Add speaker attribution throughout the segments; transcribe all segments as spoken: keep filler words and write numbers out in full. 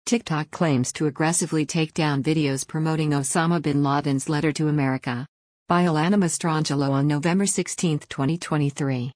Speaker 1: TikTok claims to aggressively take down videos promoting Osama bin Laden's letter to America. By Alana Mastrangelo on November sixteenth, twenty twenty-three.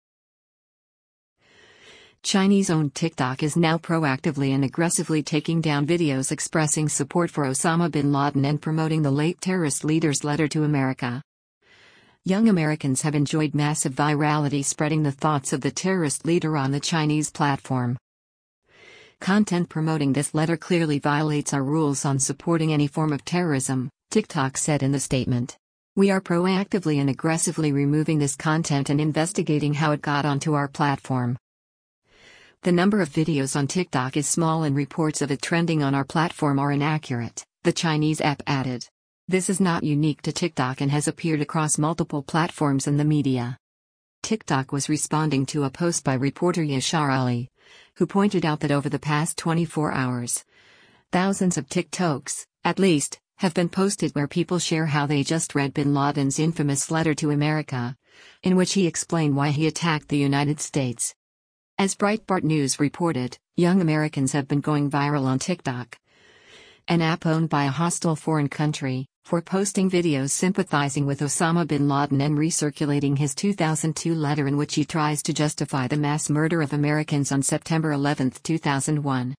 Speaker 1: Chinese-owned TikTok is now proactively and aggressively taking down videos expressing support for Osama bin Laden and promoting the late terrorist leader's letter to America. Young Americans have enjoyed massive virality spreading the thoughts of the terrorist leader on the Chinese platform. Content promoting this letter clearly violates our rules on supporting any form of terrorism, TikTok said in the statement. We are proactively and aggressively removing this content and investigating how it got onto our platform. The number of videos on TikTok is small and reports of it trending on our platform are inaccurate, the Chinese app added. This is not unique to TikTok and has appeared across multiple platforms and the media. TikTok was responding to a post by reporter Yashar Ali, who pointed out that over the past twenty-four hours, thousands of TikToks, at least, have been posted where people share how they just read bin Laden's infamous letter to America, in which he explained why he attacked the United States. As Breitbart News reported, young Americans have been going viral on TikTok, an app owned by a hostile foreign country, for posting videos sympathizing with Osama bin Laden and recirculating his two thousand two letter in which he tries to justify the mass murder of Americans on September eleventh, two thousand one.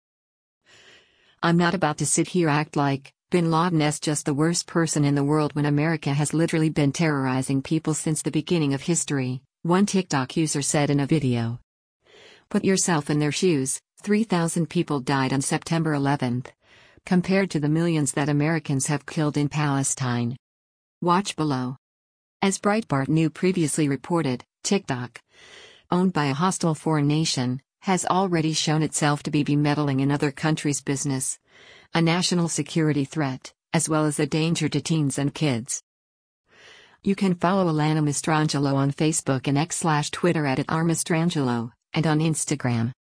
Speaker 1: I'm not about to sit here act like bin Laden's just the worst person in the world when America has literally been terrorizing people since the beginning of history, one TikTok user said in a video. Put yourself in their shoes, three thousand people died on September eleventh, compared to the millions that Americans have killed in Palestine. Watch below. As Breitbart News previously reported, TikTok, owned by a hostile foreign nation, has already shown itself to be meddling in other countries' business, a national security threat, as well as a danger to teens and kids. You can follow Alana Mastrangelo on Facebook and X slash Twitter at, at r mastrangelo, and on Instagram.